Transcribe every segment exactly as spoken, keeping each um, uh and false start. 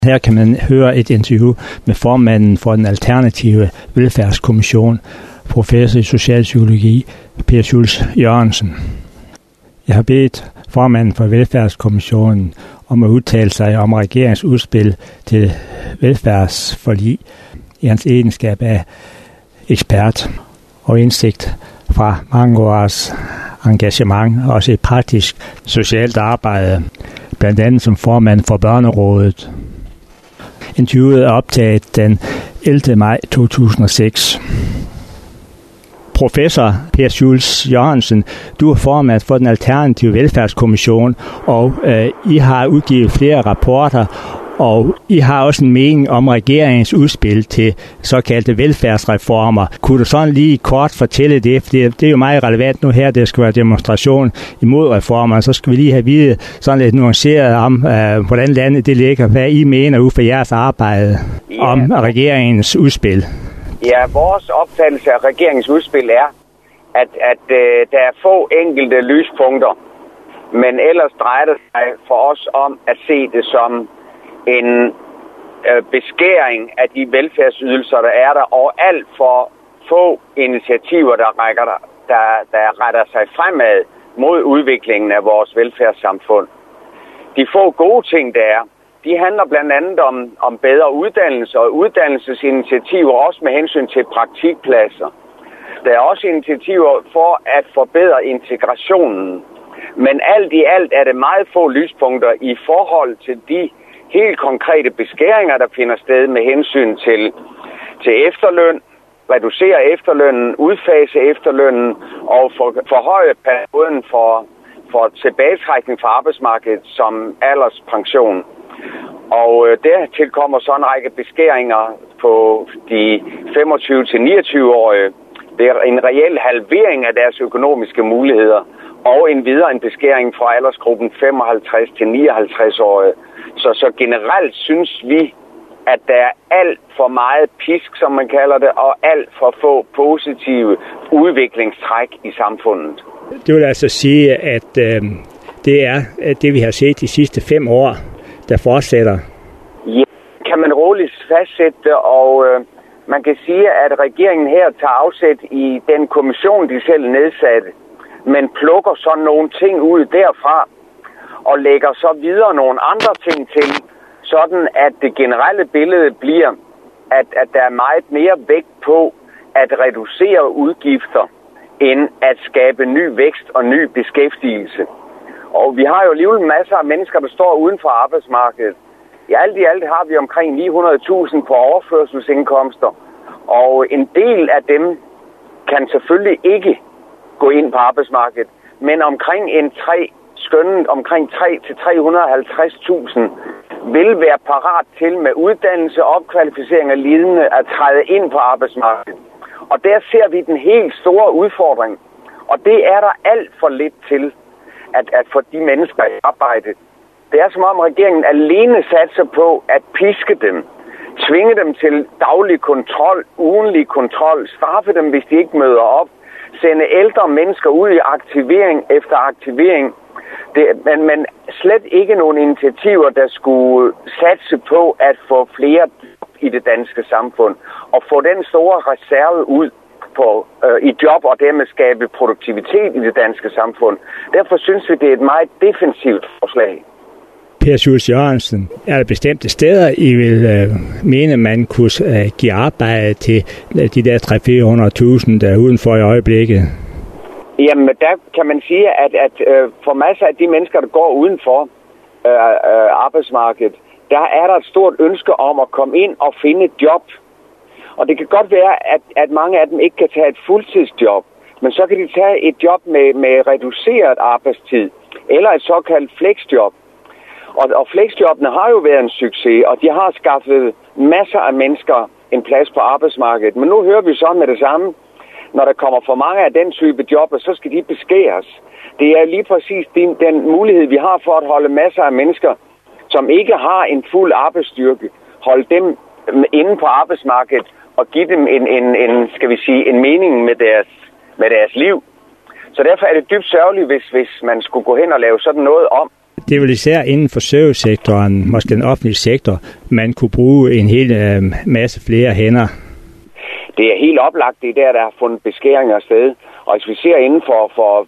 Her kan man høre et interview med formanden for den alternative velfærdskommission, professor i socialpsykologi, Per Schultz Jørgensen. Jeg har bedt formanden for velfærdskommissionen om at udtale sig om regeringens udspil til velfærdsforlig i hans egenskab af ekspert og indsigt fra mange års engagement, også i praktisk socialt arbejde, blandt andet som formand for Børnerådet. Interviewet er optaget den ellevte maj to tusind og seks. Professor Per Schultz Jørgensen, du er formand for den alternative velfærdskommission, og øh, I har udgivet flere rapporter, og I har også en mening om regeringens udspil til såkaldte velfærdsreformer. Kunne du sådan lige kort fortælle det? For det, det er jo meget relevant nu her, det skal være demonstration imod reformer. Så skal vi lige have vide sådan lidt nuanceret om, øh, hvordan landet det ligger, hvad I mener ud fra jeres arbejde ja. om regeringens udspil. Ja, vores opfattelse af regeringens udspil er, at, at øh, der er få enkelte lyspunkter, men ellers drejer det sig for os om at se det som en øh, beskæring af de velfærdsydelser, der er der, og alt for få initiativer, der, rækker der, der, der retter sig fremad mod udviklingen af vores velfærdssamfund. De få gode ting, der er, de handler blandt andet om, om bedre uddannelse og uddannelsesinitiativer, også med hensyn til praktikpladser. Der er også initiativer for at forbedre integrationen. Men alt i alt er det meget få lyspunkter i forhold til de helt konkrete beskæringer, der finder sted med hensyn til, til efterløn, reducere efterlønnen, udfase efterlønnen og for, forhøje perioden for, for tilbagetrækning fra arbejdsmarkedet som alderspension. Og øh, dertil kommer så en række beskæringer på de femogtyve til niogtyve-årige. Det er en reel halvering af deres økonomiske muligheder, og en videre en beskæring fra aldersgruppen femoghalvtreds til nioghalvtreds-årige. Så, så generelt synes vi, at der er alt for meget pisk, som man kalder det, og alt for få positive udviklingstræk i samfundet. Det vil altså sige, at øh, det er det, vi har set de sidste fem år, der fortsætter. Ja, kan man roligt fastsætte, og øh, man kan sige, at regeringen her tager afsæt i den kommission, de selv nedsatte, men plukker så nogle ting ud derfra, og lægger så videre nogle andre ting til, sådan at det generelle billede bliver, at, at der er meget mere vægt på at reducere udgifter, end at skabe ny vækst og ny beskæftigelse. Og vi har jo alligevel masser af mennesker, der står uden for arbejdsmarkedet. I alt i alt har vi omkring ni hundrede tusind på overførselsindkomster, og en del af dem kan selvfølgelig ikke gå ind på arbejdsmarkedet, men omkring en tre skønnet omkring tre til tre hundrede og halvtreds tusind vil være parat til med uddannelse, opkvalificering og lignende at træde ind på arbejdsmarkedet. Og der ser vi den helt store udfordring. Og det er der alt for lidt til at, at få de mennesker i arbejde. Det er som om regeringen alene satser på at piske dem, tvinge dem til daglig kontrol, ugenlig kontrol, straffe dem, hvis de ikke møder op, sende ældre mennesker ud i aktivering efter aktivering. Det, men, men slet ikke nogen initiativer, der skulle satse på at få flere i det danske samfund og få den store reserve ud på, øh, i job og dermed skabe produktivitet i det danske samfund. Derfor synes vi, det er et meget defensivt forslag. Per Schultz Jørgensen, er der bestemte steder, I vil øh, mene, man kunne øh, give arbejde til øh, de der tre til fire hundrede tusind, der er udenfor i øjeblikket? Jamen, der kan man sige, at, at øh, for masser af de mennesker, der går udenfor øh, øh, arbejdsmarkedet, der er der et stort ønske om at komme ind og finde et job. Og det kan godt være, at, at mange af dem ikke kan tage et fuldtidsjob, men så kan de tage et job med, med reduceret arbejdstid, eller et såkaldt flexjob. Og, og flexjobbene har jo været en succes, og de har skaffet masser af mennesker en plads på arbejdsmarkedet. Men nu hører vi så med det samme. Når der kommer for mange af den type jobber, så skal de beskæres. Det er lige præcis den, den mulighed, vi har for at holde masser af mennesker, som ikke har en fuld arbejdsstyrke, holde dem inde på arbejdsmarkedet og give dem en, en, en, skal vi sige, en mening med deres, med deres liv. Så derfor er det dybt sørgeligt, hvis, hvis man skulle gå hen og lave sådan noget om. Det er vel især inden for servicesektoren, måske den offentlige sektor, man kunne bruge en hel øh, masse flere hænder. Det er helt oplagt, det er der, der har fundet beskæringer sted. Og hvis vi ser inden for, for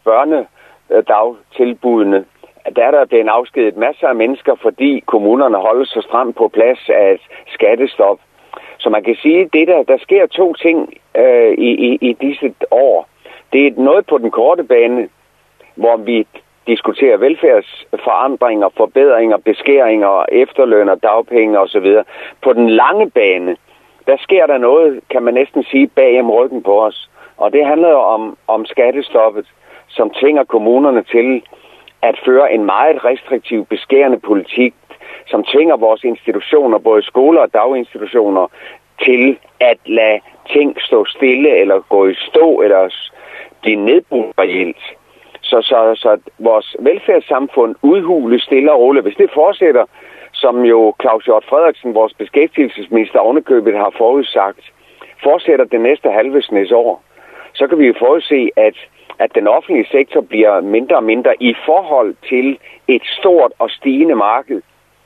børnedagtilbudene, der er der blevet afskediget masser af mennesker, fordi kommunerne holder sig stramt på plads af et skattestop. Så man kan sige, at det der, der sker to ting øh, i, i, i disse år. Det er noget på den korte bane, hvor vi diskuterer velfærdsforandringer, forbedringer, beskæringer, efterløn og dagpenge osv. På den lange bane, der sker der noget, kan man næsten sige, bag om ryggen på os. Og det handler om, om skattestoppet, som tvinger kommunerne til at føre en meget restriktiv, beskærende politik, som tvinger vores institutioner, både skoler og daginstitutioner, til at lade ting stå stille, eller gå i stå, eller blive nedbrudt reelt. Så, så, så vores velfærdssamfund udhules stille og roligt. Hvis det fortsætter, som jo Claus Hjort Frederiksen, vores beskæftigelsesminister, ovenikøbet har forudsagt, fortsætter det næste halve snes år, så kan vi jo forudse, at, at den offentlige sektor bliver mindre og mindre i forhold til et stort og stigende marked.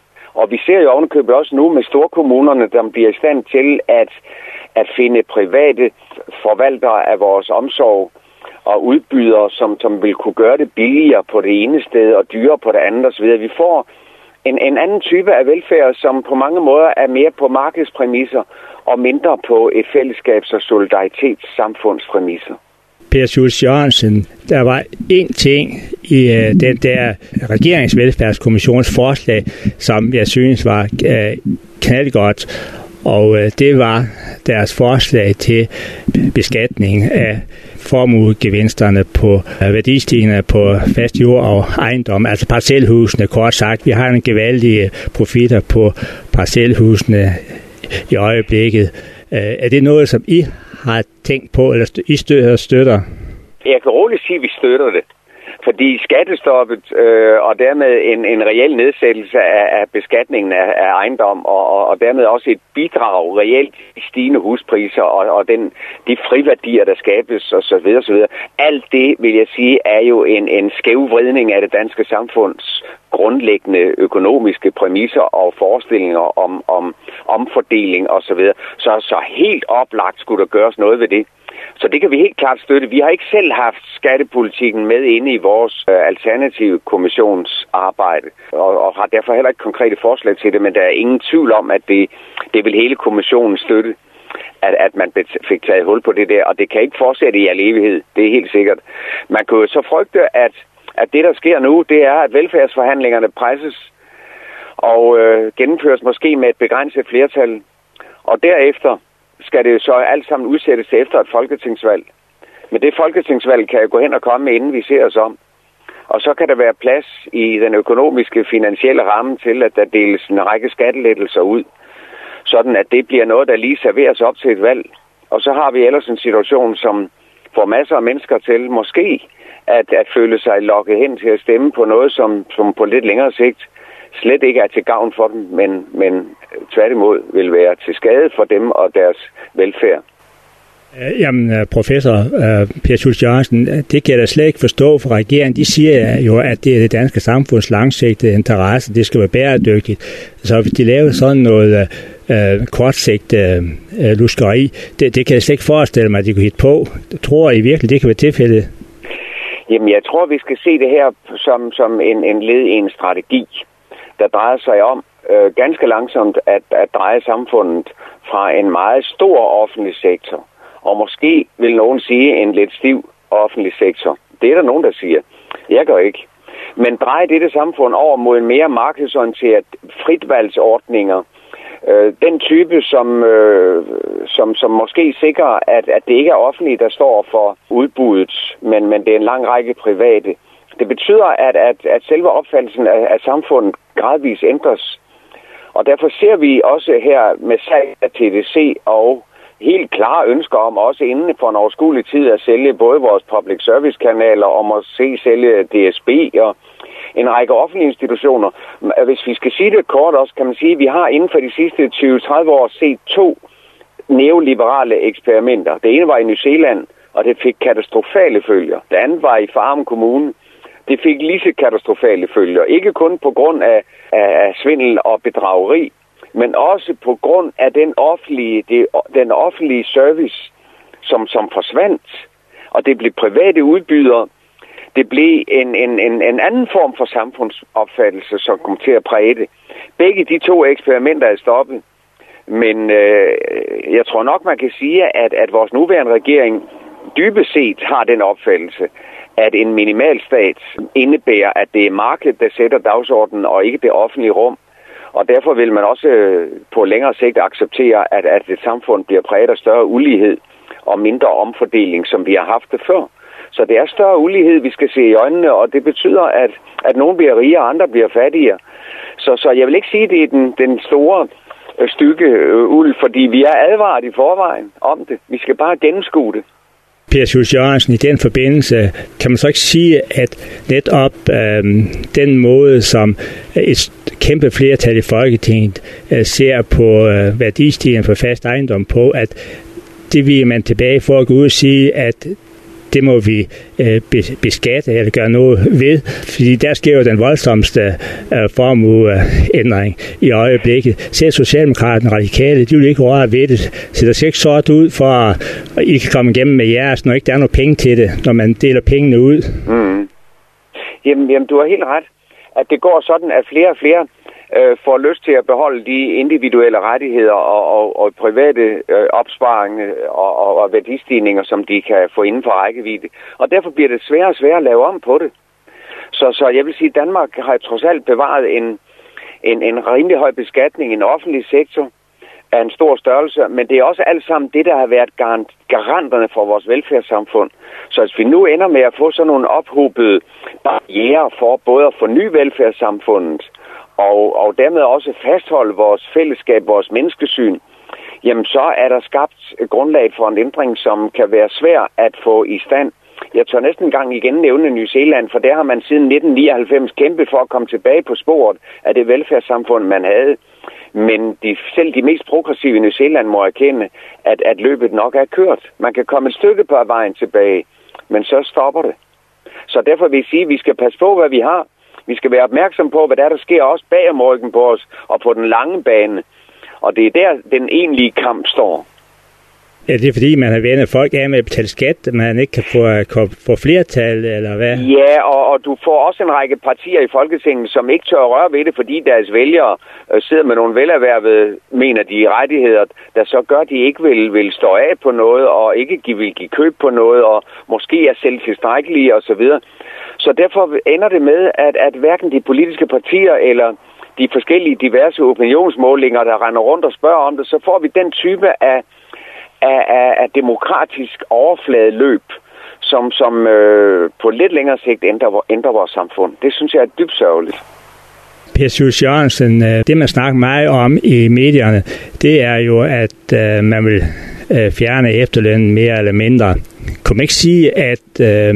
Og vi ser jo ovenikøbet også nu med storkommunerne, der bliver i stand til at, at finde private forvaltere af vores omsorg og udbydere, som, som vil kunne gøre det billigere på det ene sted og dyrere på det andet osv. Vi får en, en anden type af velfærd, som på mange måder er mere på markedspræmisser og mindre på et fællesskabs- og solidaritetssamfundspræmisser. Per Schultz Jørgensen, der var én ting i uh, den der regeringsvelfærdskommissions forslag, som jeg synes var uh, knaldgodt, og uh, det var deres forslag til beskatning af formuegevinsterne på uh, værdistigninger på fast jord og ejendom, altså parcelhusene, kort sagt. Vi har en gevaldige profitter på parcelhusene i øjeblikket. Uh, er det noget, som I har tænkt på, eller I støtter? Jeg kan roligt sige, at vi støtter det. Fordi skattestoppet øh, og dermed en, en reel nedsættelse af, af beskatningen af, af ejendom og, og, og dermed også et bidrag reelt i stigende huspriser og, og den, de friværdier, der skabes osv. osv. Alt det, vil jeg sige, er jo en, en skævvridning af det danske samfunds grundlæggende økonomiske præmisser og forestillinger om, om omfordeling osv. Så, så helt oplagt skulle der gøres noget ved det. Så det kan vi helt klart støtte. Vi har ikke selv haft skattepolitikken med inde i vores øh, alternative kommissionsarbejde, og, og har derfor heller ikke konkrete forslag til det, men der er ingen tvivl om, at det, det vil hele kommissionen støtte, at, at man fik taget hul på det der, og det kan ikke fortsætte i al evighed. Det er helt sikkert. Man kunne jo så frygte, at, at det, der sker nu, det er, at velfærdsforhandlingerne presses og øh, gennemføres måske med et begrænset flertal, og derefter skal det så alt sammen udsættes til efter et folketingsvalg. Men det folketingsvalg kan jo gå hen og komme, inden vi ser os om. Og så kan der være plads i den økonomiske, finansielle ramme til, at der deles en række skattelettelser ud. Sådan at det bliver noget, der lige serveres op til et valg. Og så har vi ellers en situation, som får masser af mennesker til måske at, at føle sig lokket hen til at stemme på noget, som, som på lidt længere sigt slet ikke er til gavn for dem, men, men tværtimod vil være til skade for dem og deres velfærd. Jamen, professor uh, Per Schultz Jørgensen, det kan jeg da slet ikke forstå for regeringen. De siger jo, at det er det danske samfunds langsigtede interesse, det skal være bæredygtigt. Så hvis de laver sådan noget uh, kortsigtet uh, luskeri, det, det kan jeg slet ikke forestille mig, at de kunne hitte på. Tror I virkelig, det kan være tilfældet? Jamen, jeg tror, vi skal se det her som, som en, en led i en strategi, der drejer sig om øh, ganske langsomt at, at dreje samfundet fra en meget stor offentlig sektor, og måske vil nogen sige en lidt stiv offentlig sektor. Det er der nogen, der siger. Jeg gør ikke. Men dreje dette samfund over mod en mere markedsorienteret fritvalgsordninger, øh, den type, som, øh, som, som måske sikrer, at, at det ikke er offentligt, der står for udbuddet, men, men det er en lang række private. Det betyder, at, at, at selve opfattelsen af, af samfundet gradvist ændres. Og derfor ser vi også her med salg af T D C og helt klare ønsker om også inden for en overskuelig tid at sælge både vores public service kanaler og måske sælge D S B og en række offentlige institutioner. Hvis vi skal sige det kort også, kan man sige, at vi har inden for de sidste tyve til tredive år set to neoliberale eksperimenter. Det ene var i New Zealand, og det fik katastrofale følger. Det andet var i Farum Kommune, Det fik lige så katastrofale følger. Ikke kun på grund af, af svindel og bedrageri, men også på grund af den offentlige, det, den offentlige service, som, som forsvandt. Og det blev private udbydere. Det blev en, en, en, en anden form for samfundsopfattelse, som kom til at præge det. Begge de to eksperimenter er stoppet. Men øh, jeg tror nok, man kan sige, at, at vores nuværende regering dybest set har den opfattelse, at en minimalstat indebærer, at det er markedet, der sætter dagsordenen, og ikke det offentlige rum. Og derfor vil man også på længere sigt acceptere, at, at et samfund bliver præget af større ulighed og mindre omfordeling, som vi har haft det før. Så det er større ulighed, vi skal se i øjnene, og det betyder, at, at nogen bliver rigere, og andre bliver fattigere. Så, så jeg vil ikke sige, at det er den, den store stykke øh, uld, fordi vi er advaret i forvejen om det. Vi skal bare gennemskue det. Per Schultz Jørgensen, i den forbindelse kan man så ikke sige, at netop øh, den måde, som et kæmpe flertal i Folketinget øh, ser på øh, værdistigningen for fast ejendom på, at det vil man tilbage for at gå ud og sige, at det må vi øh, beskatte eller gøre noget ved, fordi der sker jo den voldsomste øh, formueændring i øjeblikket. Selv Socialdemokraterne Radikale, de vil ikke røre ved det, så der ser ikke sort ud for, at I kan komme igennem med jeres, når ikke der er noget penge til det, når man deler pengene ud. Mm. Jamen, jamen, du har helt ret, at det går sådan, at flere og flere øh, får lyst til at beholde de individuelle rettigheder og, og, og private øh, opsparinger og, og, og værdistigninger, som de kan få inden for rækkevidde. Og derfor bliver det sværere og sværere at lave om på det. Så, så jeg vil sige, at Danmark har trods alt bevaret en, en, en rimelig høj beskatning i en offentlig sektor af en stor størrelse, men det er også alt sammen det, der har været garant, garanterne for vores velfærdssamfund. Så hvis vi nu ender med at få sådan nogle ophobede barrierer for både at forny velfærdssamfundet, Og, og dermed også fastholde vores fællesskab, vores menneskesyn, jamen så er der skabt grundlag for en ændring, som kan være svær at få i stand. Jeg tør næsten en gang igen nævne New Zealand, for der har man siden nitten nioghalvfems kæmpet for at komme tilbage på sporet af det velfærdssamfund, man havde. Men de, selv de mest progressive i New Zealand må erkende, at, at løbet nok er kørt. Man kan komme et stykke på vejen tilbage, men så stopper det. Så derfor vil jeg sige, at vi skal passe på, hvad vi har. Vi skal være opmærksom på, hvad der, der sker også bag om ryggen på os og på den lange bane. Og det er der, den egentlige kamp står. Ja, det er fordi, man har vendt folk af med at betale skat, man ikke kan få, kan få flertal, eller hvad? Ja, og, og du får også en række partier i Folketinget, som ikke tør røre ved det, fordi deres vælgere øh, sidder med nogle velerhvervede, mener de rettigheder, der så gør, at de ikke vil, vil stå af på noget, og ikke vil give køb på noget, og måske er selv tilstrækkelige osv. Så derfor ender det med, at, at hverken de politiske partier eller de forskellige diverse opinionsmålinger, der render rundt og spørger om det, så får vi den type af, af, af, af demokratisk overfladeløb, som, som øh, på lidt længere sigt ændrer, ændrer vores samfund. Det synes jeg er dybt sørgeligt. Per Schultz Jørgensen, det man snakker meget om i medierne, det er jo, at øh, man vil øh, fjerne efterlønnen mere eller mindre. Kan man ikke sige, at øh,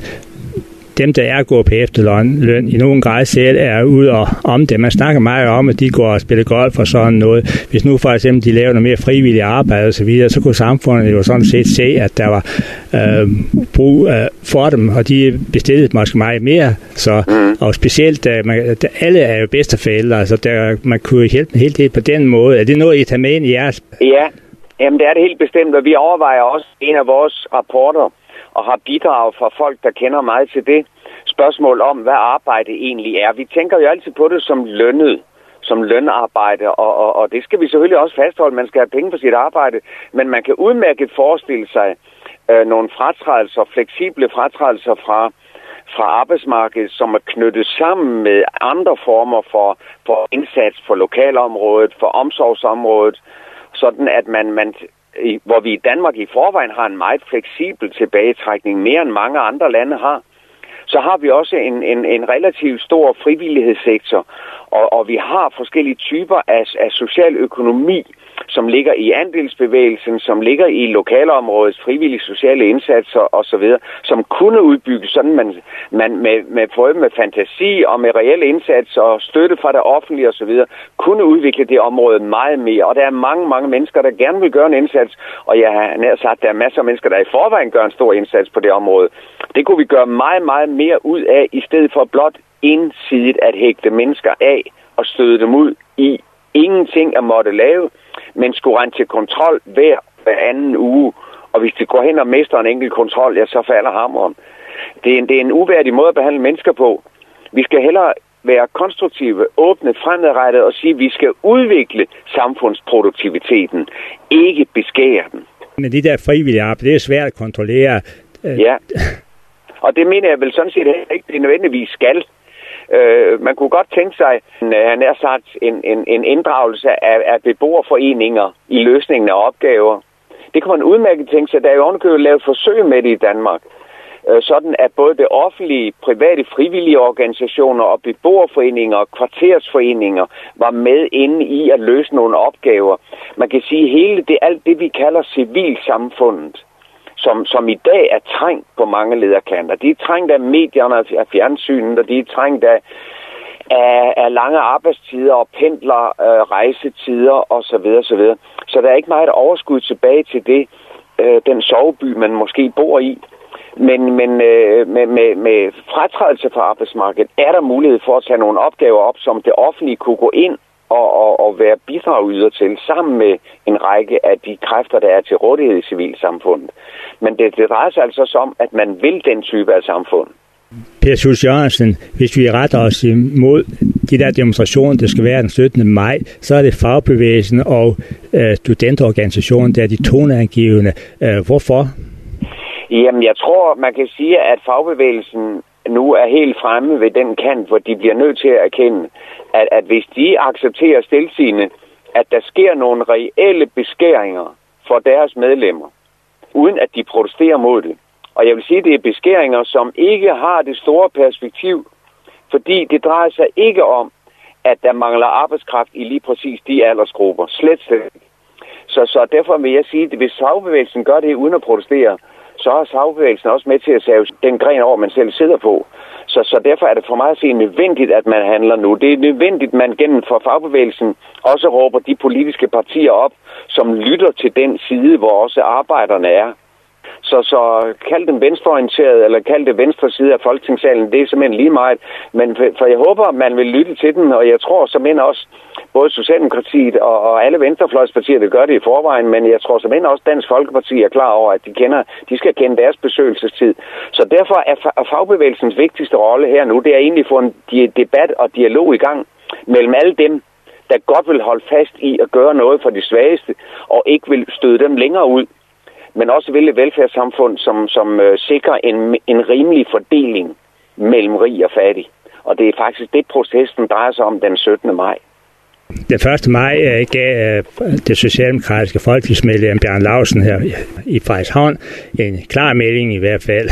dem, der er gået på efterløn, i nogen grad selv er ude og om det. Man snakker meget om, at de går og spiller golf og sådan noget. Hvis nu for eksempel de laver noget mere frivilligt arbejde og så videre, så kunne samfundet jo sådan set se, at der var øh, brug øh, for dem, og de bestillede måske meget mere. Så, og specielt, øh, man, der, alle er jo bedsteforældre, så der, man kunne hjælpe en hel del på den måde. Er det noget, I tager med ind i jeres? Ja, jamen det er det helt bestemt, og vi overvejer også en af vores rapporter, og har bidrag fra folk, der kender meget til det spørgsmål om, hvad arbejde egentlig er. Vi tænker jo altid på det som lønnet, som lønarbejde, og, og, og det skal vi selvfølgelig også fastholde. Man skal have penge for sit arbejde, men man kan udmærket forestille sig øh, nogle fratrædelser, fleksible fratrædelser fra, fra arbejdsmarkedet, som er knyttet sammen med andre former for, for indsats for lokalområdet, for omsorgsområdet, sådan at man... man I, hvor vi i Danmark i forvejen har en meget fleksibel tilbagetrækning, mere end mange andre lande har, så har vi også en, en, en relativt stor frivillighedssektor, og, og vi har forskellige typer af, af social økonomi, som ligger i andelsbevægelsen, som ligger i lokalområdets frivillige sociale indsatser osv., som kunne udbygges sådan, man, man med, med, både med fantasi og med reelle indsatser og støtte fra det offentlige osv., kunne udvikle det område meget mere. Og der er mange, mange mennesker, der gerne vil gøre en indsats, og jeg har nær sagt, der er masser af mennesker, der i forvejen gør en stor indsats på det område. Det kunne vi gøre meget, meget mere ud af, i stedet for blot ensidigt at hægte mennesker af og støde dem ud i ingenting at måtte lave, men skulle rende til kontrol hver, hver anden uge. Og hvis det går hen og mister en enkelt kontrol, ja, så falder hammeren. Det er en, det er en uværdig måde at behandle mennesker på. Vi skal hellere være konstruktive, åbne, fremadrettet og sige, at vi skal udvikle samfundsproduktiviteten, ikke beskære den. Men de der frivillige arbejde, det er svært at kontrollere. Ja, og det mener jeg vel sådan set ikke, det nødvendigvis skal. Uh, man kunne godt tænke sig, han har sagt, en, en, en inddragelse af, af beboerforeninger i løsningen af opgaver. Det kan man udmærket tænke sig. Der er jo ovenikøbet lavet forsøg med det i Danmark. Uh, sådan at både det offentlige, private, frivillige organisationer og beboerforeninger og kvartersforeninger var med inde i at løse nogle opgaver. Man kan sige, hele det, alt det, vi kalder civilsamfundet, Som, som i dag er trængt på mange lederkanter. De er trængt af medierne og af fjernsynet, og de er trængt af, af, af lange arbejdstider og pendler, øh, rejsetider osv. osv. Så der er ikke meget overskud tilbage til det, øh, den soveby, man måske bor i. Men, men øh, med, med, med fratrædelse fra arbejdsmarkedet er der mulighed for at tage nogle opgaver op, som det offentlige kunne gå ind Og, og, og være bidragyder til, sammen med en række af de kræfter, der er til rådighed i civilsamfundet. Men det, det drejer sig altså om, at man vil den type af samfund. Per Schultz Jørgensen, hvis vi retter os imod de der demonstrationer, der skal være den syttende maj, så er det fagbevægelsen og øh, studenterorganisationen, der er de toneangivende. Øh, hvorfor? Jamen, jeg tror, man kan sige, at fagbevægelsen nu er helt fremme ved den kant, hvor de bliver nødt til at erkende, at, at hvis de accepterer stilsigende, at der sker nogle reelle beskæringer for deres medlemmer, uden at de protesterer mod det. Og jeg vil sige, at det er beskæringer, som ikke har det store perspektiv, fordi det drejer sig ikke om, at der mangler arbejdskraft i lige præcis de aldersgrupper. Slet slet. Så, så derfor vil jeg sige, at hvis fagbevægelsen gør det uden at protestere, så er fagbevægelsen også med til at save den gren over, man selv sidder på. Så, så derfor er det for mig at sige nødvendigt, at man handler nu. Det er nødvendigt, at man gennem for fagbevægelsen også råber de politiske partier op, som lytter til den side, hvor også arbejderne er. Så, så kald dem venstreorienteret, eller kald det venstre side af Folketingssalen, det er simpelthen lige meget. Men for jeg håber, man vil lytte til den, og jeg tror simpelthen også, både Socialdemokratiet og, og alle venstrefløjspartier, der gør det i forvejen, men jeg tror simpelthen også, Dansk Folkeparti er klar over, at de, kender, de skal kende deres besøgelsestid. Så derfor er fagbevægelsens vigtigste rolle her nu, det er egentlig at få en debat og dialog i gang mellem alle dem, der godt vil holde fast i at gøre noget for de svageste, og ikke vil støde dem længere ud, men også vil et velfærdssamfund, som, som øh, sikrer en, en rimelig fordeling mellem rig og fattig. Og det er faktisk det, processen drejer sig om den syttende maj. Den første maj øh, gav øh, det socialdemokratiske folketingsmedlem Bjarne Laustsen her i Frederikshavn en klar melding i hvert fald.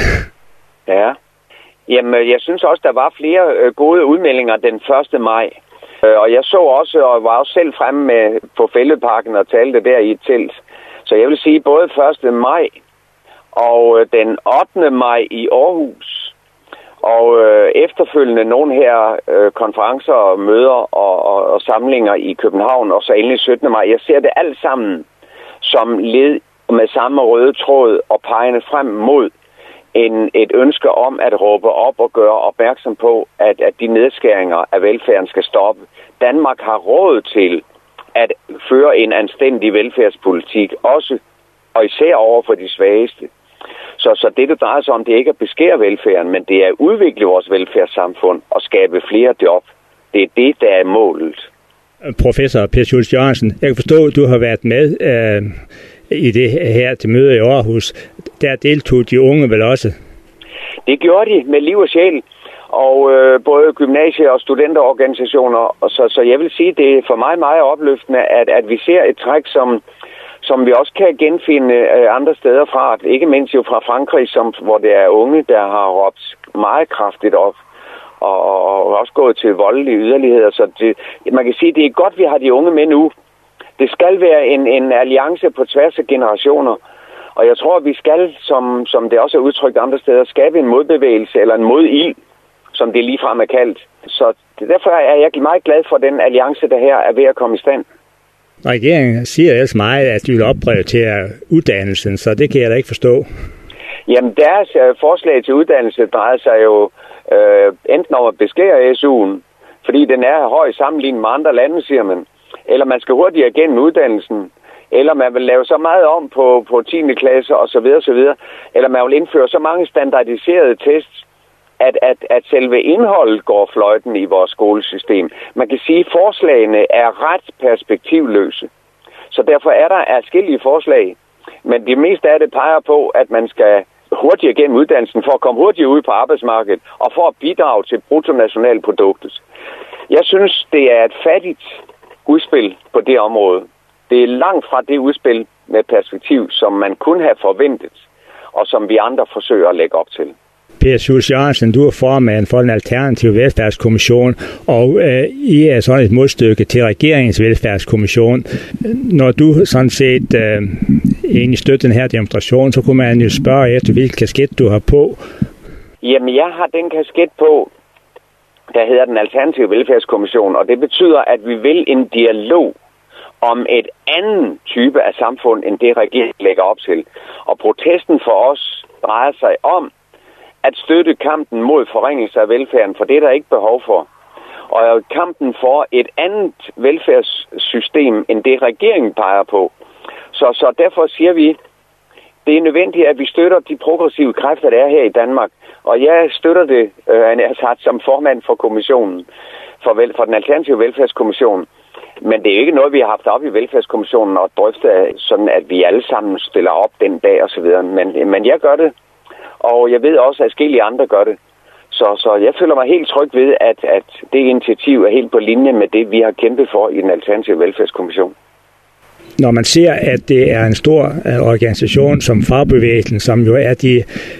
Ja. Jamen, jeg synes også, der var flere øh, gode udmeldinger den første maj. Øh, og jeg så også, og var også selv fremme med på Fælledparken og talte der i et telt. Så jeg vil sige, både første maj og den ottende maj i Aarhus, og øh, efterfølgende nogle her øh, konferencer og møder og, og, og samlinger i København, og så endelig syttende maj. Jeg ser det alt sammen som led med samme røde tråd og pegende frem mod en, et ønske om at råbe op og gøre opmærksom på, at, at de nedskæringer af velfærden skal stoppe. Danmark har råd til at føre en anstændig velfærdspolitik, også og især over for de svageste. Så, så det, det drejer sig om, det er ikke at beskære velfærden, men det er at udvikle vores velfærdssamfund og skabe flere job. Det er det, der er målet. Professor Per Schultz Jørgensen, jeg kan forstå, at du har været med øh, i det her til møde i Aarhus. Der deltog de unge vel også? Det gjorde de med liv og sjæl. Og øh, både gymnasie- og studenterorganisationer. Og så, så jeg vil sige, det er for mig meget opløftende, at, at vi ser et træk, som, som vi også kan genfinde øh, andre steder fra. Ikke mindst jo fra Frankrig, som, hvor det er unge, der har råbt meget kraftigt op. Og, og også gået til voldelige yderligheder. Så det, man kan sige, det er godt, vi har de unge med nu. Det skal være en, en alliance på tværs af generationer. Og jeg tror, at vi skal, som, som det også er udtrykt andre steder, skabe en modbevægelse eller en modild, som det ligefrem er kaldt. Så derfor er jeg meget glad for den alliance, der her er ved at komme i stand. Regeringen siger ellers meget, at de vil opprioritere uddannelsen, så det kan jeg da ikke forstå. Jamen, deres øh, forslag til uddannelse drejer sig jo øh, enten om at beskære S U'en, fordi den er høj sammenlignet med andre lande, siger man, eller man skal hurtigere igennem uddannelsen, eller man vil lave så meget om på, på tiende klasse osv. osv., eller man vil indføre så mange standardiserede tests, at, at, at selve indholdet går fløjten i vores skolesystem. Man kan sige, at forslagene er ret perspektivløse. Så derfor er der adskillige forslag, men det meste af det peger på, at man skal hurtigere gennem uddannelsen for at komme hurtigere ud på arbejdsmarkedet og for at bidrage til bruttonationalproduktet. Jeg synes, det er et fattigt udspil på det område. Det er langt fra det udspil med perspektiv, som man kunne have forventet, og som vi andre forsøger at lægge op til. Per Schultz Jørgensen, du er formand for den alternative velfærdskommission, og øh, I er sådan et modstykke til regeringens velfærdskommission. Når du sådan set øh, egentlig støtter den her demonstration, så kunne man jo spørge efter, hvilken kasket du har på. Jamen, jeg har den kasket på, der hedder den alternative velfærdskommission, og det betyder, at vi vil en dialog om et anden type af samfund, end det regeringen lægger op til. Og protesten for os drejer sig om at støtte kampen mod forringelse af velfærden, for det er der ikke behov for. Og kampen for et andet velfærdssystem, end det regeringen peger på. Så, så derfor siger vi, det er nødvendigt, at vi støtter de progressive kræfter, der er her i Danmark. Og jeg støtter det, øh, jeg som formand for kommissionen, for, vel, for den alternative velfærdskommission. Men det er ikke noget, vi har haft op i velfærdskommissionen og drøftet, sådan at vi alle sammen stiller op den dag osv. Men, men jeg gør det, og jeg ved også, at forskellige andre gør det. Så, så jeg føler mig helt tryg ved, at, at det initiativ er helt på linje med det, vi har kæmpet for i den alternative velfærdskommission. Når man ser, at det er en stor uh, organisation som fagbevægelsen, som jo er de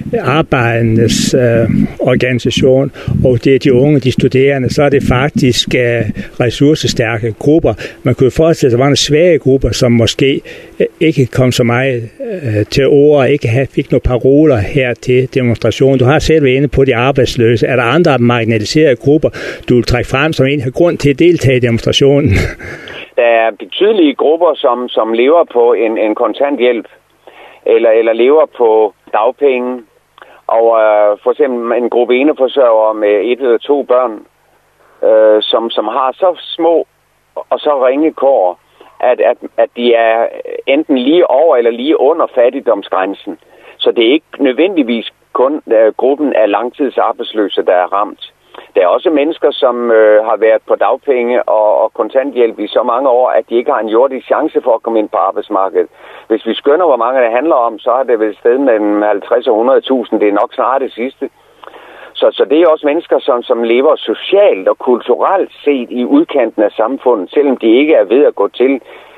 arbejdendes uh, organisation, og det er de unge, de studerende, så er det faktisk uh, ressourcestærke grupper. Man kunne forestille sig, at der var nogle svage grupper, som måske uh, ikke kom så meget uh, til ord, ikke have, fik nogle paroler her til demonstrationen. Du har selv været inde på de arbejdsløse. Er der andre marginaliserede grupper, du vil trække frem, som egentlig har grund til at deltage i demonstrationen? Der er betydelige grupper, som, som lever på en, en kontanthjælp, eller, eller lever på dagpenge, og øh, for eksempel en gruppe eneforsørgere med et eller to børn, øh, som, som har så små og så ringe kår, at, at, at de er enten lige over eller lige under fattigdomsgrænsen. Så det er ikke nødvendigvis kun øh, gruppen af langtidsarbejdsløse, der er ramt. Der er også mennesker, som øh, har været på dagpenge og, og kontanthjælp i så mange år, at de ikke har en jordisk chance for at komme ind på arbejdsmarkedet. Hvis vi skønner, hvor mange det handler om, så er det vel et sted mellem halvtreds og hundrede tusind. Det er nok snart det sidste. Så, så det er også mennesker, som, som lever socialt og kulturelt set i udkanten af samfundet, selvom de ikke er ved at gå til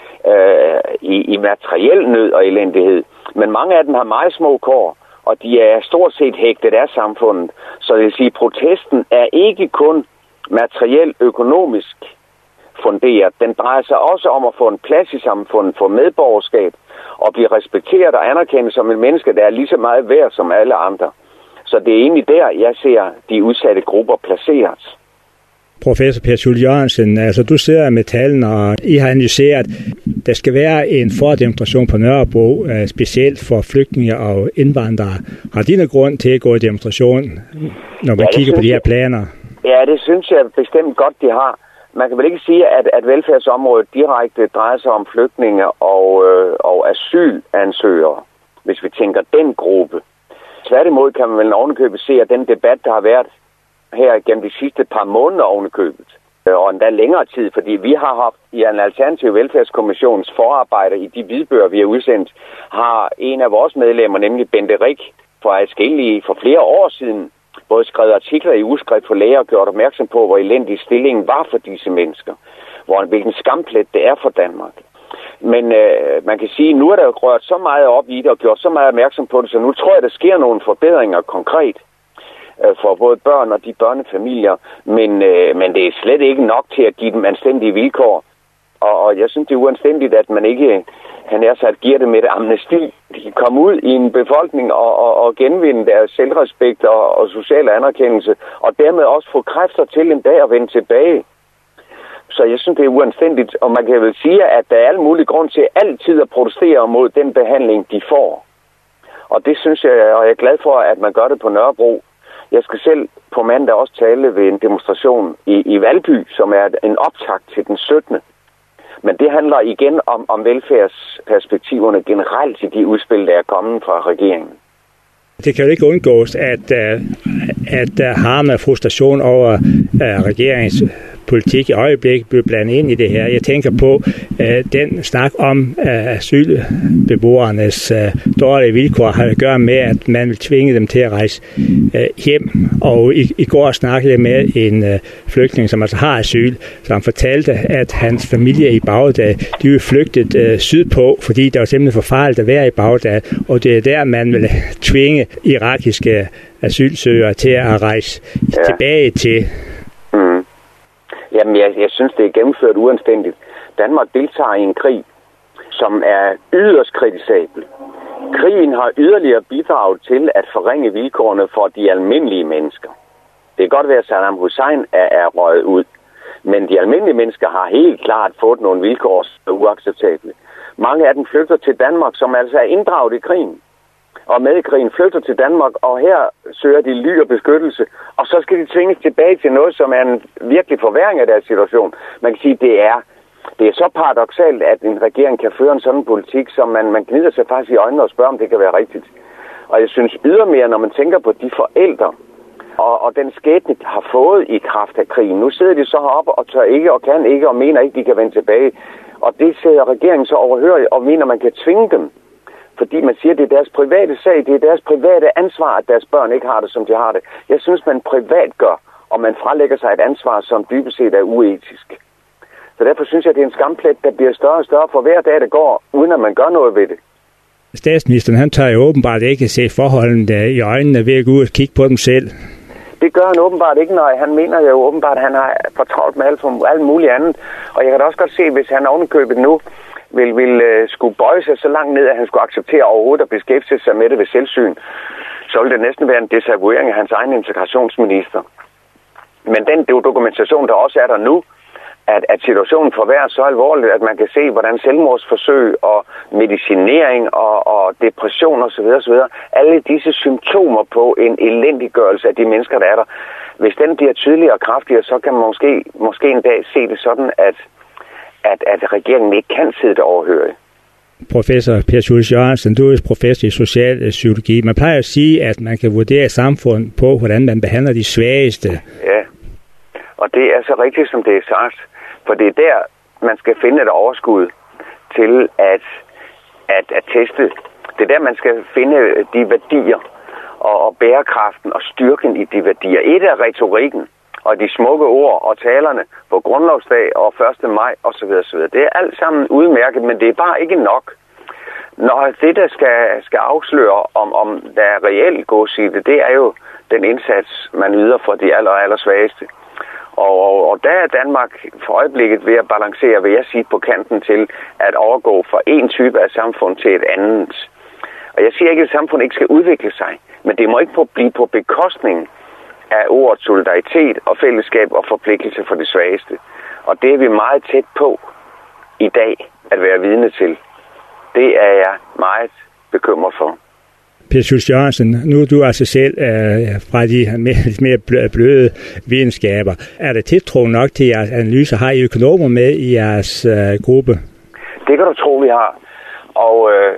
øh, i, i materiel nød og elendighed. Men mange af dem har meget små kår, og de er stort set hægtet af samfundet. Så det vil sige, at protesten er ikke kun materielt økonomisk funderet. Den drejer sig også om at få en plads i samfundet, få medborgerskab og blive respekteret og anerkendt som en menneske, der er lige så meget værd som alle andre. Så det er egentlig der, jeg ser de udsatte grupper placeret. Professor Per Schultz Jørgensen, altså du sidder med tallene, og I har analyseret, at der skal være en fordemonstration på Nørrebro, specielt for flygtninge og indvandrere. Har de noget grund til at gå i demonstration, når man ja, kigger på de her planer? Ja, det synes jeg bestemt godt, de har. Man kan vel ikke sige, at, at velfærdsområdet direkte drejer sig om flygtninge og, øh, og asylansøgere, hvis vi tænker den gruppe. Tværtimod kan man vel ovenikøbet se, at den debat, der har været her gennem de sidste par måneder ovenikøbet, og endda længere tid, fordi vi har haft i en alternativ velfærdskommissions forarbejder i de hvidbøger, vi har udsendt, har en af vores medlemmer, nemlig Bente Rik, for adskillige for flere år siden, både skrevet artikler i Ugeskrift for Læger og gjort opmærksom på, hvor elendig stillingen var for disse mennesker, hvor hvilken skamplet det er for Danmark. Men øh, man kan sige, at nu er der rørt så meget op i det og gjort så meget opmærksom på det, så nu tror jeg, der sker nogle forbedringer konkret for både børn og de børnefamilier, men, øh, men det er slet ikke nok til at give dem anstændige vilkår. Og, og jeg synes, det er uanstændigt, at man ikke, han er så at giver dem et amnesti. De kan komme ud i en befolkning og, og, og genvinde deres selvrespekt og, og social anerkendelse, og dermed også få kræfter til en dag at vende tilbage. Så jeg synes, det er uanstændigt, og man kan vel sige, at der er alle mulige grund til altid at protestere mod den behandling, de får. Og det synes jeg, og jeg er glad for, at man gør det på Nørrebro. Jeg skal selv på mandag også tale ved en demonstration i, i Valby, som er en optakt til den syttende Men det handler igen om, om velfærdsperspektiverne generelt i de udspil, der er kommet fra regeringen. Det kan jo ikke undgås, at, at der har med frustration over uh, regeringens politik i øjeblikket bliver blandet ind i det her. Jeg tænker på uh, den snak om uh, asylbeboernes uh, dårlige vilkår har at gøre med, at man vil tvinge dem til at rejse uh, hjem. Og i, i går snakkede jeg med en uh, flygtning, som altså har asyl, som fortalte, at hans familie i Bagdad, de er flygtet uh, sydpå, fordi det var simpelthen for farligt at være i Bagdad, og det er der, man vil tvinge irakiske asylsøgere til at rejse ja. tilbage til. Mm. Jamen, jeg, jeg synes, det er gennemført uanstændigt. Danmark deltager i en krig, som er yderst kritisabel. Krigen har yderligere bidraget til at forringe vilkårene for de almindelige mennesker. Det kan godt være, at Saddam Hussein er, er røget ud, men de almindelige mennesker har helt klart fået nogle vilkår, som er uacceptable. Mange af dem flygter til Danmark, som altså er inddraget i krigen. Og med i krigen flygter til Danmark, og her søger de ly og beskyttelse, og så skal de tvinges tilbage til noget, som er en virkelig forværring af deres situation. Man kan sige, det er, det er så paradoksalt, at en regering kan føre en sådan politik, som man, man gnider sig faktisk i øjnene og spørger, om det kan være rigtigt. Og jeg synes ydermere, når man tænker på de forældre, og, og den skæbne, de har fået i kraft af krigen. Nu sidder de så heroppe og tør ikke, og kan ikke, og mener ikke, de kan vende tilbage. Og det ser regeringen så overhørig, og mener, man kan tvinge dem. Fordi man siger, at det er deres private sag, det er deres private ansvar, at deres børn ikke har det, som de har det. Jeg synes, man privat gør, og man frelægger sig et ansvar, som dybest set er uetisk. Så derfor synes jeg, at det er en skamplet, der bliver større og større for hver dag, der går, uden at man gør noget ved det. Statsministeren, han tager jo åbenbart ikke se forholdene i øjnene ved at gå ud og kigge på dem selv. Det gør han åbenbart ikke, når han mener jo åbenbart, at han har fortravlt med alt, for, alt muligt andet. Og jeg kan da også godt se, hvis han ovenikøbet nu vil, vil uh, skulle bøje sig så langt ned, at han skulle acceptere overhovedet at beskæftige sig med det ved selvsyn, så ville det næsten være en desavouering af hans egen integrationsminister. Men den dokumentation, der også er der nu, at, at situationen forværres så alvorligt, at man kan se, hvordan selvmordsforsøg og medicinering og, og depression osv. osv., alle disse symptomer på en elendiggørelse af de mennesker, der er der, hvis den bliver tydeligere og kraftigere, så kan man måske, måske en dag se det sådan, at, at, at regeringen ikke kan sidde der overhøre. Professor Per Schultz Jørgensen, du er professor i social psykologi. Man plejer at sige, at man kan vurdere samfundet på, hvordan man behandler de svageste. Ja, og det er så rigtigt, som det er sagt. For det er der, man skal finde et overskud til at, at, at teste. Det er der, man skal finde de værdier og, og bærekraften og styrken i de værdier. Et er retorikken og de smukke ord og talerne på grundlovsdag og første maj osv. osv. Det er alt sammen udmærket, men det er bare ikke nok. Når det, der skal, skal afsløre, om, om der er reelt gås i det, det er jo den indsats, man yder for de aller, aller svageste. Og, og, og der er Danmark for øjeblikket ved at balancere, vil jeg sige, på kanten til at overgå fra en type af samfund til et andet. Og jeg siger ikke, at samfundet ikke skal udvikle sig, men det må ikke på, blive på bekostning af ordet solidaritet og fællesskab og forpligtelse for de svageste. Og det er vi meget tæt på i dag at være vidne til. Det er jeg meget bekymret for. Per Schultz Jørgensen, nu er du altså selv øh, fra de mere, mere bløde videnskaber. Er der tiltro nok til jeres analyser? Har I økonomer med i jeres øh, gruppe? Det kan du tro, vi har. Og øh,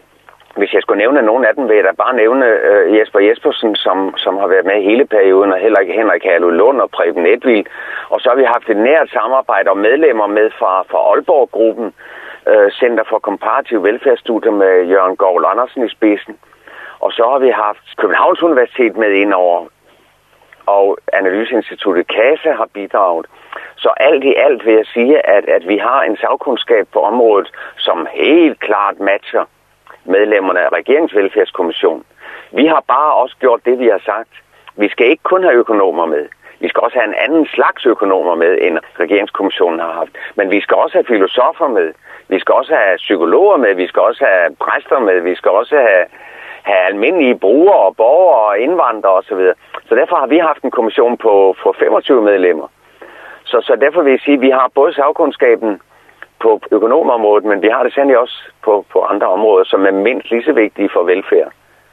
hvis jeg skulle nævne nogen af dem, vil jeg da bare nævne øh, Jesper Jespersen, som, som har været med hele perioden, og heller ikke Henrik Herluf Lund og Preben Netvil. Og så har vi haft et nært samarbejde og medlemmer med fra, fra Aalborg-gruppen, øh, Center for Komparative Velfærdsstudier med Jørgen Goul Andersen i spidsen. Og så har vi haft Københavns Universitet med ind over, og Analyseinstituttet CASA har bidraget. Så alt i alt vil jeg sige, at, at vi har en sagkundskab på området, som helt klart matcher medlemmerne af Regeringsvelfærdskommissionen. Vi har bare også gjort det, vi har sagt. Vi skal ikke kun have økonomer med. Vi skal også have en anden slags økonomer med, end Regeringskommissionen har haft. Men vi skal også have filosofer med. Vi skal også have psykologer med. Vi skal også have præster med. Vi skal også have have almindelige brugere og borgere og indvandrere osv. Så derfor har vi haft en kommission på, på femogtyve medlemmer. Så, så derfor vil jeg sige, at vi har både sagkundskaben på økonomområdet, men vi har det sandelig også på, på andre områder, som er mindst lige så vigtige for velfærd.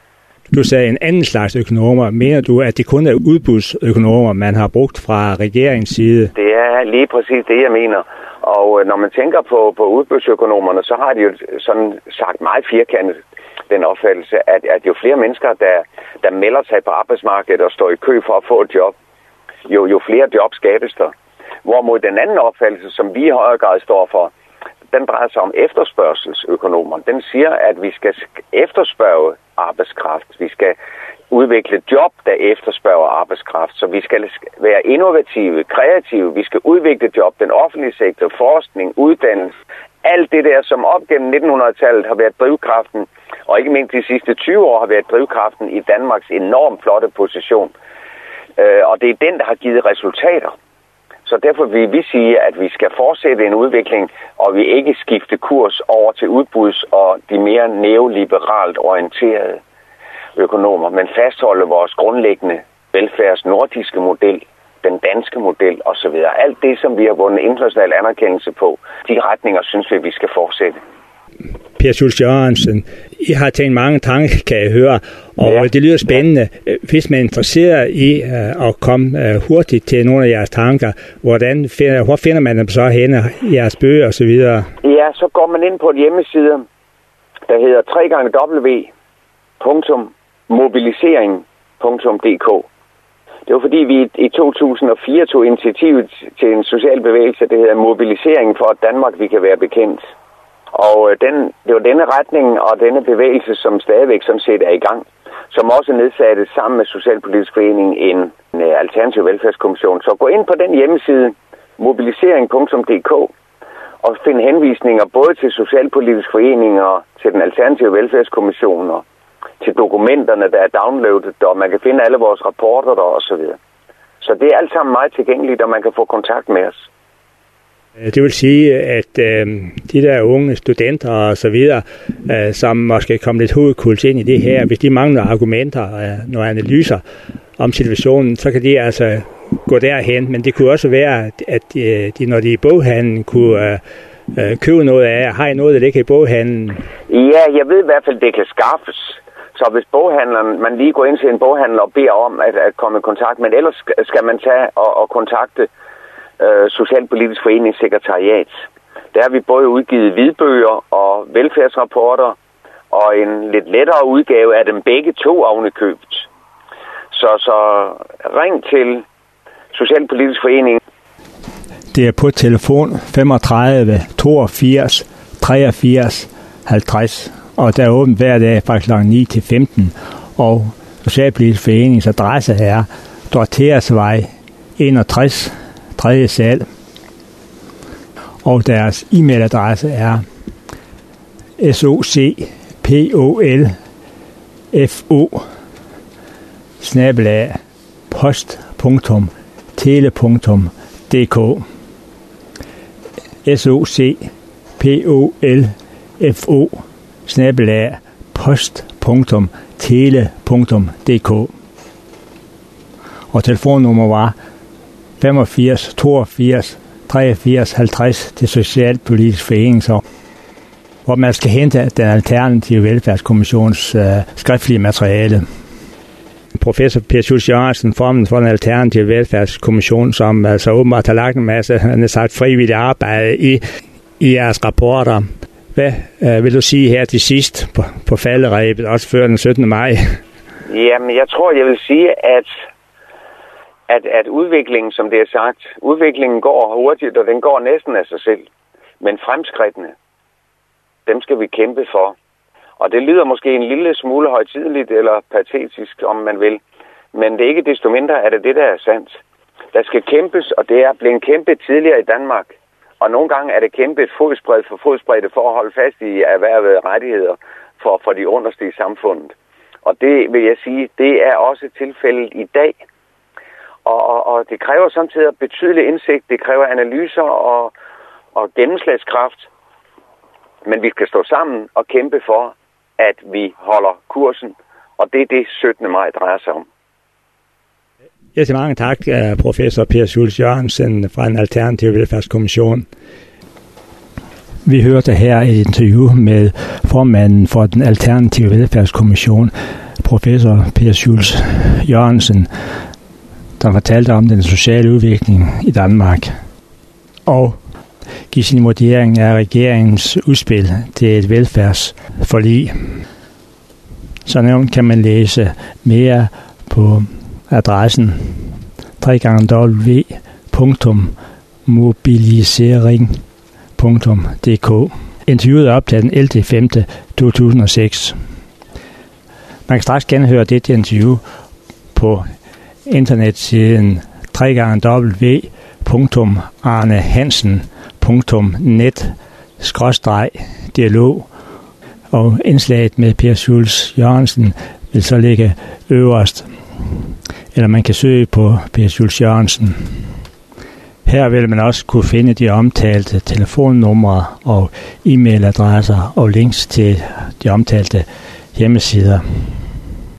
Du sagde en anden slags økonomer. Mener du, at det kun er udbudsøkonomer, man har brugt fra regeringens side? Det er lige præcis det, jeg mener. Og når man tænker på, på udbudsøkonomerne, så har de jo sådan sagt meget firkantet den opfattelse, at, at jo flere mennesker, der, der melder sig på arbejdsmarkedet og står i kø for at få et job, jo, jo flere job skabes der. Hvorimod den anden opfattelse, som vi i højere grad står for, den drejer sig om efterspørgselsøkonomer. Den siger, at vi skal efterspørge arbejdskraft. Vi skal udvikle job, der efterspørger arbejdskraft. Så vi skal være innovative, kreative. Vi skal udvikle job, den offentlige sektor, forskning, uddannelse. Alt det der, som op gennem nitten hundrede-tallet har været drivkraften, og ikke mindst de sidste tyve år har været drivkraften i Danmarks enormt flotte position. Og det er den, der har givet resultater. Så derfor vil vi sige, at vi skal fortsætte en udvikling, og vi ikke skifte kurs over til udbuds- og de mere neoliberalt orienterede økonomer, men fastholde vores grundlæggende velfærds nordiske model, den danske model osv. Alt det, som vi har vundet international anerkendelse på, de retninger synes vi, vi skal fortsætte. Per Schultz Jørgensen, I har tænkt mange tanker, kan jeg høre, og ja. Det lyder spændende. Hvis man er interesseret i uh, at komme uh, hurtigt til nogle af jeres tanker, hvordan finder, hvor finder man dem så henne, jeres bøger osv.? Ja, så går man ind på en hjemmeside, der hedder w w w punktum mobilisering punktum d k. Det var fordi, vi i to tusind og fire tog initiativet til en social bevægelse, det hedder Mobilisering for at Danmark vi kan være bekendt. Og den, det var denne retning og denne bevægelse, som stadigvæk sådan set er i gang, som også nedsatte sammen med Socialpolitisk Forening en, en alternativ velfærdskommission. Så gå ind på den hjemmeside, mobilisering punktum d k, og find henvisninger både til Socialpolitisk Forening og til den alternative velfærdskommission og til dokumenterne, der er downloadet, og man kan finde alle vores rapporter der og så videre. Så det er alt sammen meget tilgængeligt, og man kan få kontakt med os. Det vil sige, at øh, de der unge studenter og så videre, øh, som måske kommer lidt hovedkuls ind i det her, hvis de mangler argumenter og øh, nogle analyser om situationen, så kan de altså gå derhen. Men det kunne også være, at øh, de, når de er i boghandlen, kunne øh, købe noget af. Har I noget, der ligger i boghandlen? Ja, jeg ved i hvert fald, det kan skaffes. Så hvis boghandleren, man lige går ind til en boghandler og beder om at, at komme i kontakt, men ellers skal man tage og, og kontakte øh, Socialpolitisk Forenings sekretariat. Der har vi både udgivet hvidbøger og velfærdsrapporter, og en lidt lettere udgave af dem begge to ovenikøbet. Så, så ring til Socialpolitisk Forening. Det er på telefon femogtredive toogfirs treogfirs halvtreds. Og der er åbent hver dag fra klokken ni til femten, og Socialpolitisk Forenings adresse er Dorotheasvej enogtres, tredje sal, og deres e-mailadresse er socipolfo snabel-a post punktum tele punktum d k socipolfo snabel-a post punktum tele punktum d k, og telefonnummer var femogfirs toogfirs treogfirs halvtreds til Socialpolitisk Forening, hvor man skal hente den alternative velfærdskommissions øh, skriftlige materiale. Professor Per Schultz Jørgensen, formand for den alternative velfærdskommission, som altså åbenbart har lagt en masse, han har sagt, frivilligt arbejde i, i jeres rapporter. Hvad øh, vil du sige her til sidst på, på falderebet, også før den syttende maj? Jamen, jeg tror, jeg vil sige, at, at, at udviklingen, som det er sagt, udviklingen går hurtigt, og den går næsten af sig selv. Men fremskridtene, dem skal vi kæmpe for. Og det lyder måske en lille smule højtideligt eller patetisk, om man vil. Men det er ikke desto mindre, at det det, der er sandt. Der skal kæmpes, og det er blevet kæmpet tidligere i Danmark. Og nogle gange er det kæmpet fodsbred for fodsbredde for at holde fast i erhvervede rettigheder for, for de underste i samfundet. Og det vil jeg sige, det er også tilfældet i dag. Og, og, og det kræver samtidig betydelig indsigt, det kræver analyser og, og gennemslagskraft. Men vi skal stå sammen og kæmpe for, at vi holder kursen. Og det er det syttende maj drejer sig om. Ja, til mange tak, professor Per Schultz Jørgensen fra en alternativ velfærdskommission. Vi hørte her et interview med formanden for den alternative velfærdskommission, professor Per Schulz Jørgensen, der fortalte om den sociale udvikling i Danmark, og give sin vurdering af regeringens udspil til et velfærdsforlig. Så nævnt kan man læse mere på adressen w w w punktum mobilisering punktum d k. Interviewet er optaget den ellevte femte to tusind og seks. Man kan straks genhøre dette interview på internetsiden w w w punktum arnehansen punktum net skråstreg dialog, og indslaget med Per Schulz Jørgensen vil så ligge øverst, eller man kan søge på Per Schulz Jørgensen. Her vil man også kunne finde de omtalte telefonnumre og e-mailadresser og links til de omtalte hjemmesider.